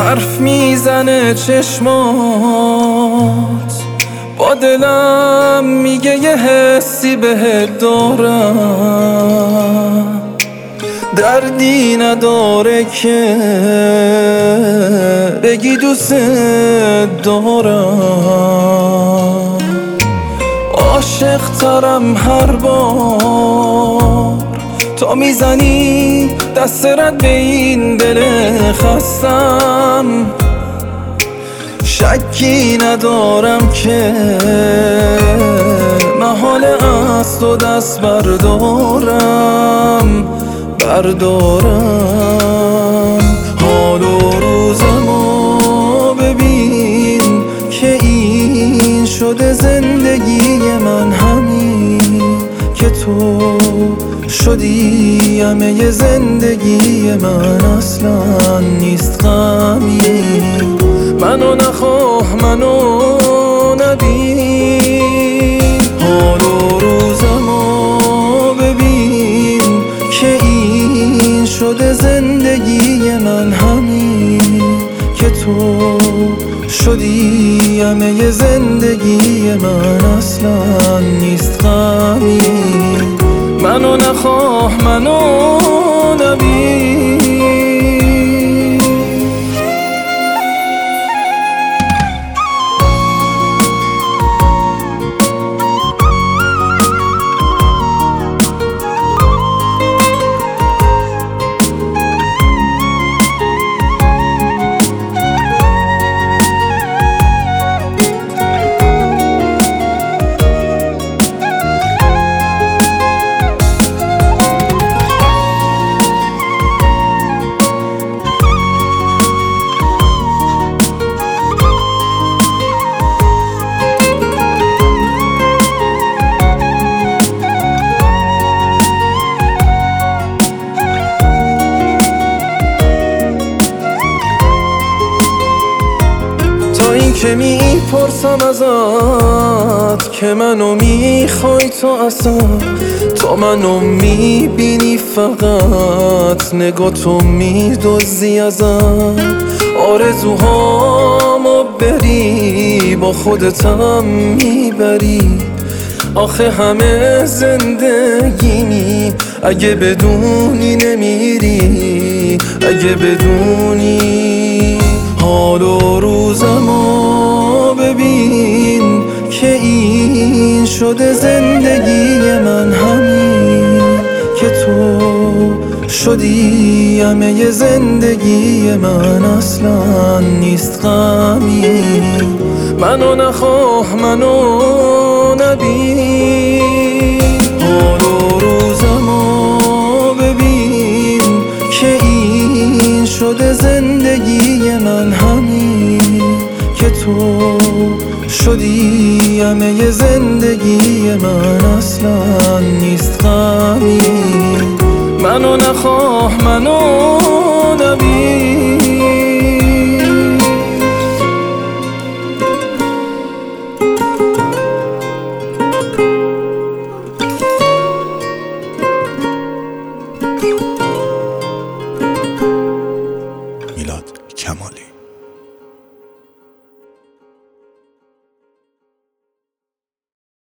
حرف میزنه چشمات، با دلم میگه یه حسی بهت دارم، دردی نداره که بگی دوست دارم. عاشق ترم هر بار تا میزنی دست رد به این دل خستم، شکی ندارم که محال از تو دست بردارم. حال و روزمو ببین که این شده زندگی من، همین که تو شدی همه زندگی من، اصلا نیست غمی. منو نخواه منو نبین، حال و روزمو ببین که این شده زندگی من، همین که تو شدی همه زندگی من، اصلا نیست غمی. منو نخواه منو نبین. تا این که میپرسم ازت که منو میخوای تو اصلا، تا منو میبینی فقط نگاه تو میدزدی ازم. آرزوهامو بری با خودتم میبری، آخه همه زندگیمی اگه بدونی نمیری، اگه بدونی. حال و روزمو ببین که این شده زندگی من، همین که تو شدی همه زندگی من، اصلا نیست غمی. منو نخواه منو نبین، حال و روزمو ببین که این شده زندگی من، همین که تو شدی همه زندگی من، اصلا نیست غمی. منو نخواه